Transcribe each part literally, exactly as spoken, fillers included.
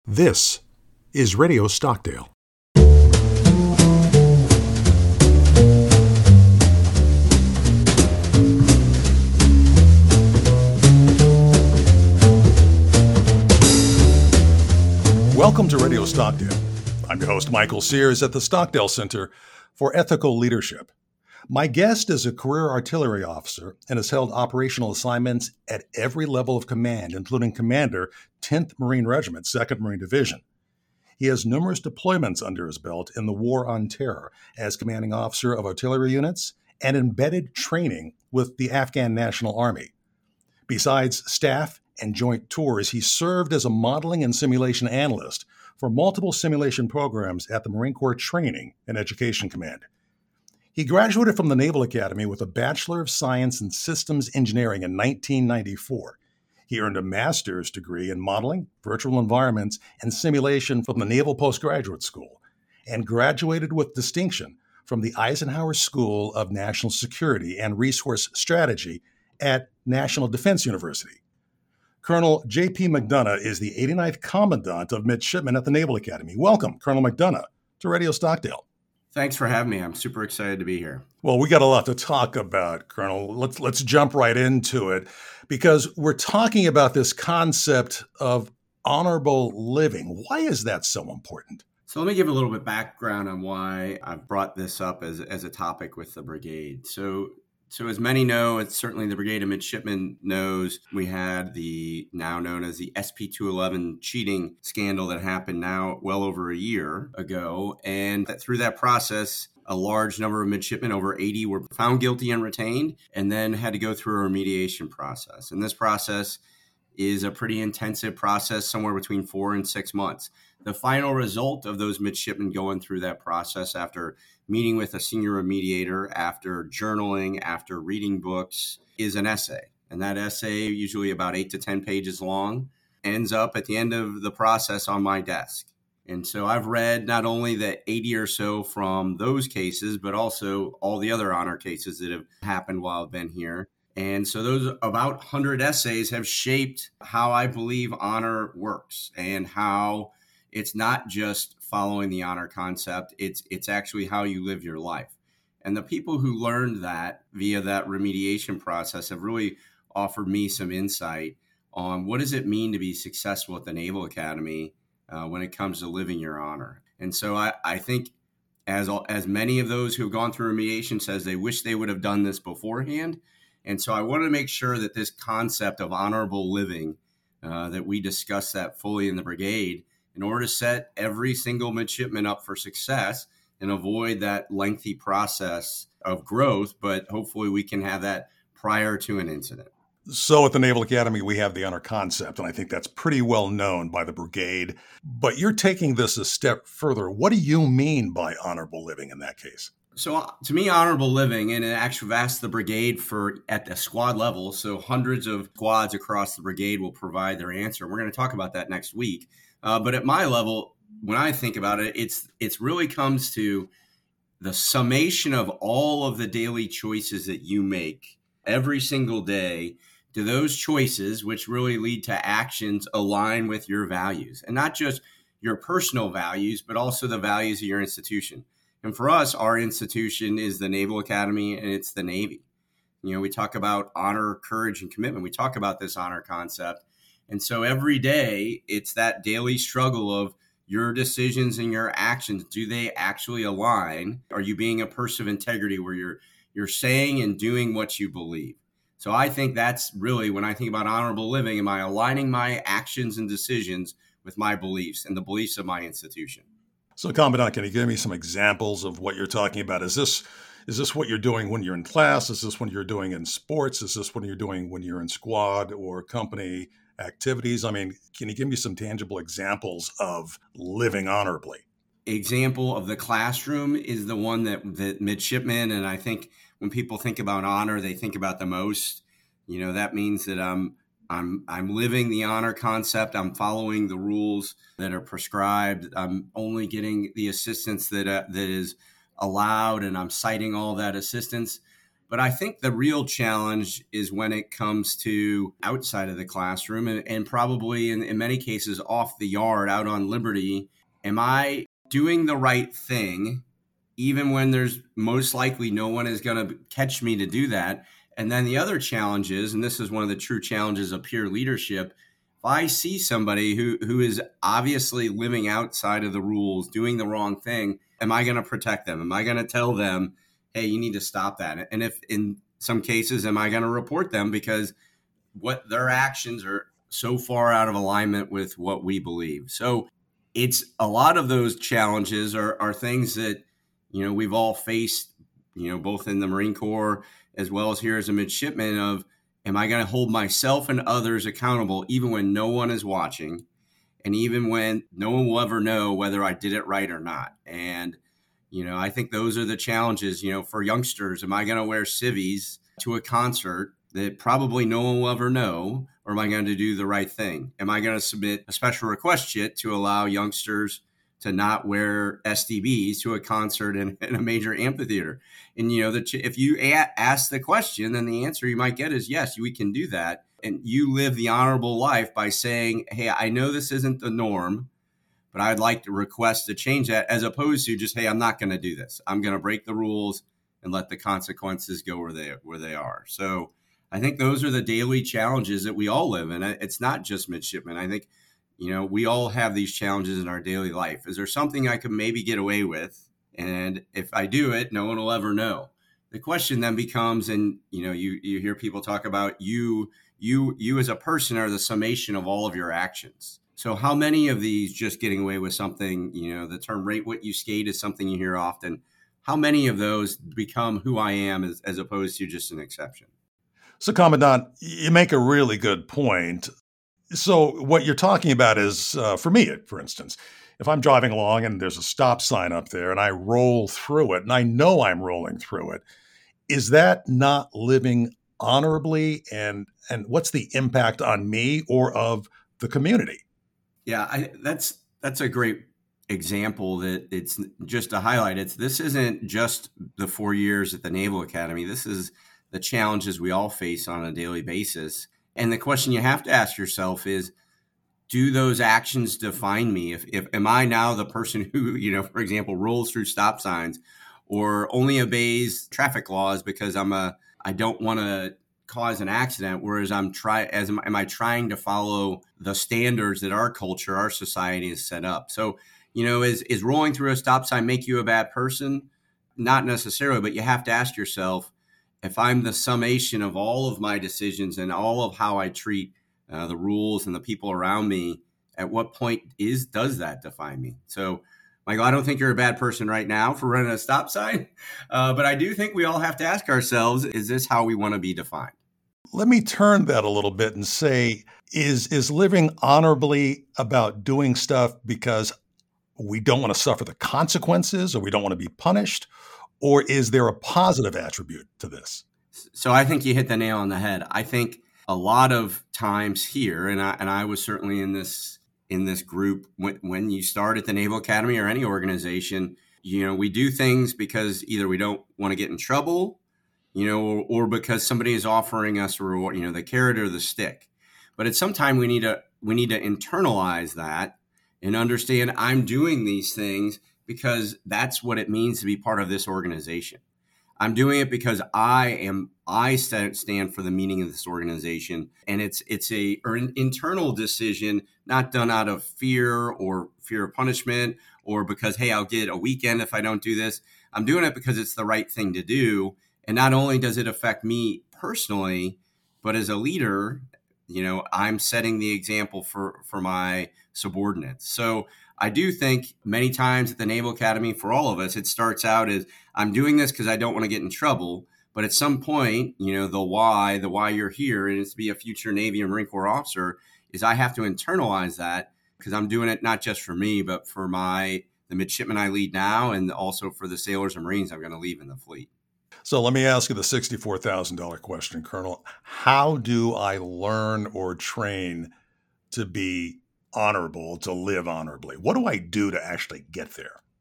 This is Radio Stockdale. Welcome to Radio Stockdale. I'm your host, Michael Sears at the Stockdale Center for Ethical Leadership. My guest is a career artillery officer and has held operational assignments at every level of command, including Commander, tenth Marine Regiment, second Marine Division. He has numerous deployments under his belt in the War on Terror as commanding officer of artillery units and embedded training with the Afghan National Army. Besides staff and joint tours, he served as a modeling and simulation analyst for multiple simulation programs at the Marine Corps Training and Education Command. He graduated from the Naval Academy with a Bachelor of Science in Systems Engineering in nineteen ninety-four. He earned a master's degree in modeling, virtual environments, and simulation from the Naval Postgraduate School, and graduated with distinction from the Eisenhower School of National Security and Resource Strategy at National Defense University. Colonel J P McDonough is the eighty-ninth Commandant of Midshipmen at the Naval Academy. Welcome, Colonel McDonough, to Radio Stockdale. Thanks for having me. I'm super excited to be here. Well, we got a lot to talk about, Colonel. Let's let's jump right into it, because we're talking about this concept of honorable living. Why is that so important? So let me give a little bit background on why I've brought this up as, as a topic with the brigade. So So as many know, it's certainly the Brigade of Midshipmen knows, we had the now known as the S P two eleven cheating scandal that happened now well over a year ago. And that through that process, a large number of midshipmen, over eighty, were found guilty and retained, and then had to go through a remediation process. And this process is a pretty intensive process, somewhere between four and six months. The final result of those midshipmen going through that process, after meeting with a senior remediator, after journaling, after reading books, is an essay. And that essay, usually about eight to ten pages long, ends up at the end of the process on my desk. And so I've read not only the eighty or so from those cases, but also all the other honor cases that have happened while I've been here. And so those about one hundred essays have shaped how I believe honor works, and how it's not just following the honor concept, it's it's actually how you live your life. And the people who learned that via that remediation process have really offered me some insight on what does it mean to be successful at the Naval Academy uh, when it comes to living your honor. And so I, I think as, as many of those who have gone through remediation says they wish they would have done this beforehand. And so I want to make sure that this concept of honorable living, uh, that we discuss that fully in the brigade in order to set every single midshipman up for success and avoid that lengthy process of growth. But hopefully we can have that prior to an incident. So at the Naval Academy, we have the honor concept, and I think that's pretty well known by the brigade. But you're taking this a step further. What do you mean by honorable living in that case? So uh, to me, honorable living, and actually I've asked the brigade for at the squad level, so hundreds of squads across the brigade will provide their answer. We're going to talk about that next week. Uh, but at my level, when I think about it, it's it's really comes to the summation of all of the daily choices that you make every single day. Do those choices, which really lead to actions, align with your values? And not just your personal values, but also the values of your institution. And for us, our institution is the Naval Academy, and it's the Navy. You know, we talk about honor, courage, and commitment. We talk about this honor concept. And so every day, it's that daily struggle of your decisions and your actions. Do they actually align? Are you being a person of integrity where you're you're saying and doing what you believe? So I think that's really, when I think about honorable living, am I aligning my actions and decisions with my beliefs and the beliefs of my institution? So, Commandant, can you give me some examples of what you're talking about? Is this is this what you're doing when you're in class? Is this what you're doing in sports? Is this what you're doing when you're in squad or company activities? I mean, can you give me some tangible examples of living honorably? Example of the classroom is the one that, that midshipmen, and I think when people think about honor, they think about the most. You know, that means that I'm I'm I'm living the honor concept. I'm following the rules that are prescribed. I'm only getting the assistance that uh, that is allowed, and I'm citing all that assistance. But I think the real challenge is when it comes to outside of the classroom and, and probably in, in many cases off the yard, out on liberty. Am I doing the right thing, even when there's most likely no one is going to catch me to do that? And then the other challenge is, and this is one of the true challenges of peer leadership, if I see somebody who, who is obviously living outside of the rules, doing the wrong thing, am I going to protect them? Am I going to tell them, hey, you need to stop that? And if in some cases, am I going to report them because what their actions are so far out of alignment with what we believe? So it's a lot of those challenges are, are things that, you know, we've all faced, you know, both in the Marine Corps as well as here as a midshipman of, am I going to hold myself and others accountable even when no one is watching and even when no one will ever know whether I did it right or not? And you know, I think those are the challenges, you know, for youngsters. Am I going to wear civvies to a concert that probably no one will ever know? Or am I going to do the right thing? Am I going to submit a special request sheet to allow youngsters to not wear S D Bs to a concert in, in a major amphitheater? And, you know, the, if you a- ask the question, then the answer you might get is yes, we can do that. And you live the honorable life by saying, hey, I know this isn't the norm, but I'd like to request to change that, as opposed to just, hey, I'm not going to do this. I'm going to break the rules and let the consequences go where they where they are. So I think those are the daily challenges that we all live in. It's not just midshipmen. I think, you know, we all have these challenges in our daily life. Is there something I could maybe get away with? And if I do it, no one will ever know. The question then becomes, and, you know, you, you hear people talk about you, you, you as a person are the summation of all of your actions. So how many of these just getting away with something, you know, the term rate what you skate is something you hear often. How many of those become who I am as, as opposed to just an exception? So, Commandant, you make a really good point. So what you're talking about is, uh, for me, for instance, if I'm driving along and there's a stop sign up there and I roll through it and I know I'm rolling through it, is that not living honorably? And, and what's the impact on me or of the community? Yeah, I, that's that's a great example that it's just to highlight. It's this isn't just the four years at the Naval Academy. This is the challenges we all face on a daily basis. And the question you have to ask yourself is, do those actions define me? If, if am I now the person who, you know, for example, rolls through stop signs or only obeys traffic laws because I'm a I don't want to cause an accident, whereas I'm try as am, am I trying to follow the standards that our culture, our society has set up? So, you know, is is rolling through a stop sign make you a bad person? Not necessarily, but you have to ask yourself, if I'm the summation of all of my decisions and all of how I treat uh, the rules and the people around me, at what point is does that define me? So, Michael, I don't think you're a bad person right now for running a stop sign, uh, but I do think we all have to ask ourselves, is this how we want to be defined? Let me turn that a little bit and say, is is living honorably about doing stuff because we don't want to suffer the consequences or we don't want to be punished? Or is there a positive attribute to this? So I think you hit the nail on the head. I think a lot of times here, and I, and I was certainly in this in this group when, when you start at the Naval Academy or any organization, you know, we do things because either we don't want to get in trouble, you know, or, or because somebody is offering us a reward, you know, the carrot or the stick. But at some time we need to we need to internalize that and understand I'm doing these things because that's what it means to be part of this organization. I'm doing it because I am I stand for the meaning of this organization, and it's it's a or an internal decision, not done out of fear or fear of punishment or because, hey, I'll get a weekend if I don't do this. I'm doing it because it's the right thing to do, and not only does it affect me personally, but as a leader, you know, I'm setting the example for for my subordinates. So I do think many times at the Naval Academy, for all of us, it starts out as I'm doing this because I don't want to get in trouble. But at some point, you know, the why, the why you're here, and it's to be a future Navy or Marine Corps officer, is I have to internalize that because I'm doing it not just for me, but for my the midshipmen I lead now, and also for the sailors and Marines I'm going to leave in the fleet. So let me ask you the sixty-four thousand dollars question, Colonel. How do I learn or train to be honorable, to live honorably? What do I do to actually get there?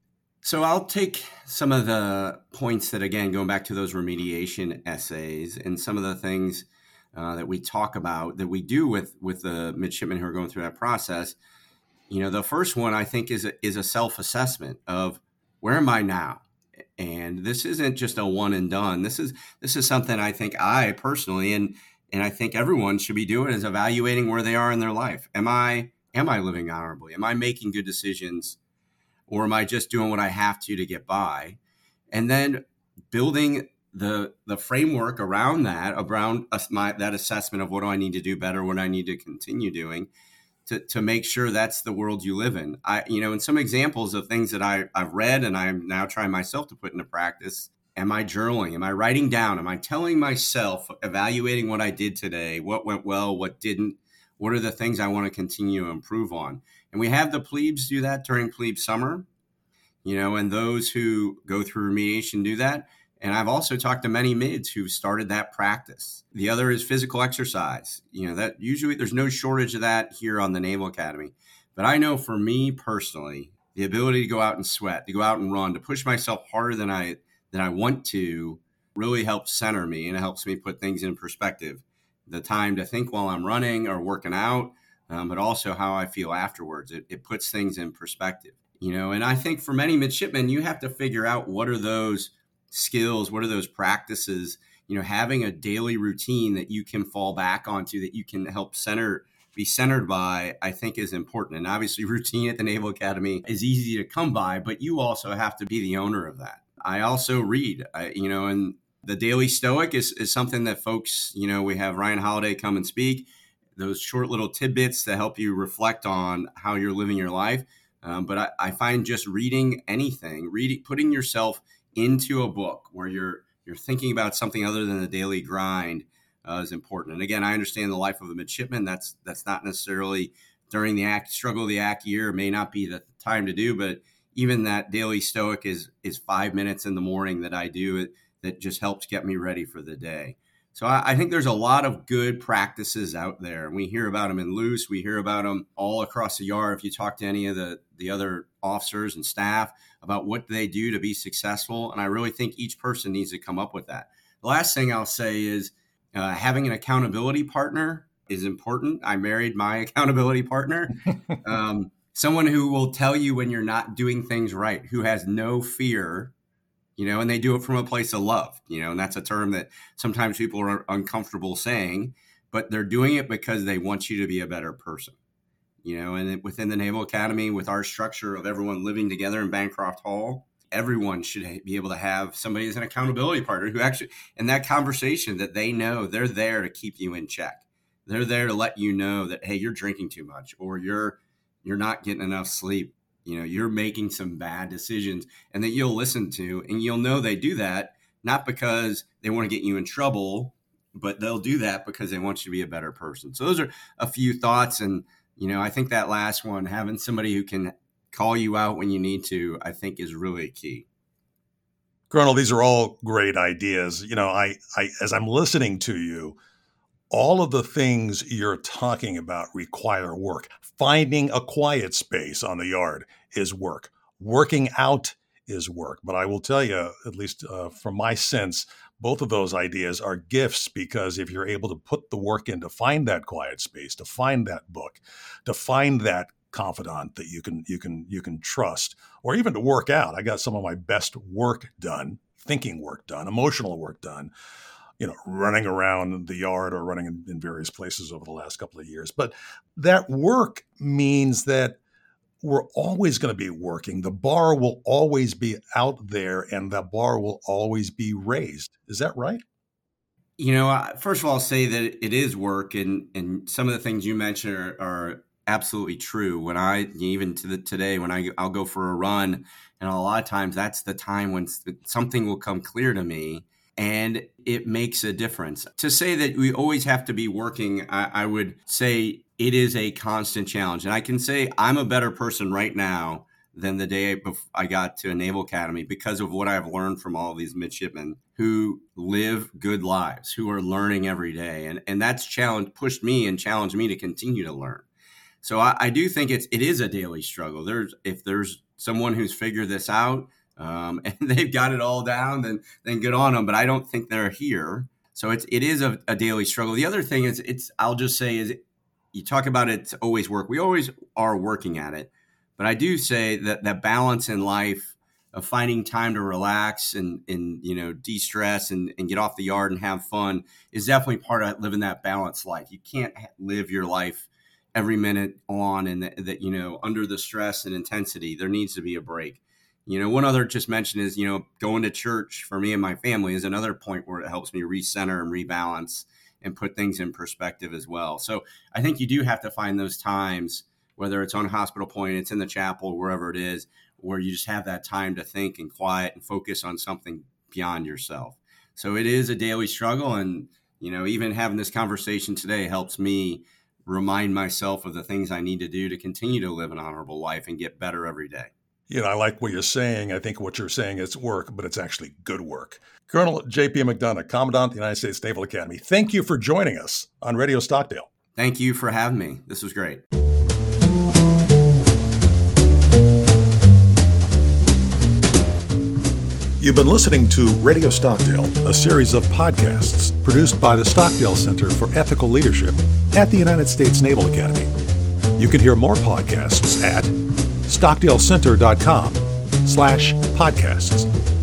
So I'll take some of the points that, again, going back to those remediation essays and some of the things uh, that we talk about that we do with with the midshipmen who are going through that process. You know, the first one I think is a, is a self-assessment of where am I now? And this isn't just a one and done. This is this is something I think I personally and and I think everyone should be doing is evaluating where they are in their life. Am I am I living honorably? Am I making good decisions? Or am I just doing what I have to to get by? And then building the the framework around that, around uh, my, that assessment of what do I need to do better, what I need to continue doing to, to make sure that's the world you live in. I, you know, and some examples of things that I, I've read and I'm now trying myself to put into practice. Am I journaling? Am I writing down? Am I telling myself, evaluating what I did today, what went well, what didn't? What are the things I want to continue to improve on? And we have the plebes do that during plebe summer, you know, and those who go through remediation do that. And I've also talked to many mids who've started that practice. The other is physical exercise. You know, that usually there's no shortage of that here on the Naval Academy. But I know for me personally, the ability to go out and sweat, to go out and run, to push myself harder than I than I want to really helps center me, and it helps me put things in perspective. The time to think while I'm running or working out, um, but also how I feel afterwards. It, it puts things in perspective, you know, and I think for many midshipmen, you have to figure out what are those skills, what are those practices, you know, having a daily routine that you can fall back onto, that you can help center, be centered by, I think is important. And obviously routine at the Naval Academy is easy to come by, but you also have to be the owner of that. I also read, I, you know, and the Daily Stoic is, is something that folks, you know, we have Ryan Holiday come and speak, those short little tidbits that help you reflect on how you're living your life. Um, but I, I find just reading anything, reading, putting yourself into a book where you're you're thinking about something other than the daily grind uh, is important. And again, I understand the life of a midshipman. That's that's not necessarily during the act struggle of the act year, may not be the time to do, but even that Daily Stoic is is five minutes in the morning that I do it that just helps get me ready for the day. So I, I think there's a lot of good practices out there. We hear about them in loose. We hear about them all across the yard. If you talk to any of the, the other officers and staff about what they do to be successful. And I really think each person needs to come up with that. The last thing I'll say is uh, having an accountability partner is important. I married my accountability partner. um, someone who will tell you when you're not doing things right, who has no fear, you know, and they do it from a place of love, you know, and that's a term that sometimes people are uncomfortable saying, but they're doing it because they want you to be a better person, you know, and within the Naval Academy, with our structure of everyone living together in Bancroft Hall, everyone should be able to have somebody as an accountability partner who actually, in that conversation, that they know they're there to keep you in check. They're there to let you know that, hey, you're drinking too much, or you're, you're not getting enough sleep. You know, you're making some bad decisions, and that you'll listen to, and you'll know they do that, not because they want to get you in trouble, but they'll do that because they want you to be a better person. So those are a few thoughts. And, you know, I think that last one, having somebody who can call you out when you need to, I think is really key. Colonel, these are all great ideas. You know, I, I, as I'm listening to you, all of the things you're talking about require work. Finding a quiet space on the yard is work. Working out is work. But I will tell you, at least uh, from my sense, both of those ideas are gifts, because if you're able to put the work in to find that quiet space, to find that book, to find that confidant that you can you can you can trust, or even to work out. I got some of my best work done, thinking work done, emotional work done, you know, running around the yard or running in, in various places over the last couple of years. But that work means that we're always going to be working. The bar will always be out there, and the bar will always be raised. Is that right? You know, first of all, I'll say that it is work, and, and some of the things you mentioned are, are absolutely true. When I, even to the, today, when I, I'll go for a run, and a lot of times that's the time when something will come clear to me, and it makes a difference. To say that we always have to be working, I, I would say it is a constant challenge. And I can say I'm a better person right now than the day I got to a Naval Academy because of what I've learned from all of these midshipmen who live good lives, who are learning every day. And, and that's challenged, pushed me and challenged me to continue to learn. So I, I do think it's it is a daily struggle. There's if there's someone who's figured this out um, and they've got it all down, then then good on them. But I don't think they're here. So it's it is a, a daily struggle. The other thing is it's I'll just say is you talk about it's always work. We always are working at it. But I do say that that balance in life of finding time to relax and, and you know, de-stress and, and get off the yard and have fun is definitely part of living that balanced life. You can't live your life every minute on and that, that, you know, under the stress and intensity. There needs to be a break. You know, one other just mention is, you know, going to church for me and my family is another point where it helps me recenter and rebalance and put things in perspective as well. So I think you do have to find those times, whether it's on Hospital Point, it's in the chapel, wherever it is, where you just have that time to think and quiet and focus on something beyond yourself. So it is a daily struggle. And, you know, even having this conversation today helps me remind myself of the things I need to do to continue to live an honorable life and get better every day. You know, I like what you're saying. I think what you're saying is work, but it's actually good work. Colonel J P McDonough, Commandant of the United States Naval Academy, thank you for joining us on Radio Stockdale. Thank you for having me. This was great. You've been listening to Radio Stockdale, a series of podcasts produced by the Stockdale Center for Ethical Leadership at the United States Naval Academy. You can hear more podcasts at stockdalecenter.com slash podcasts.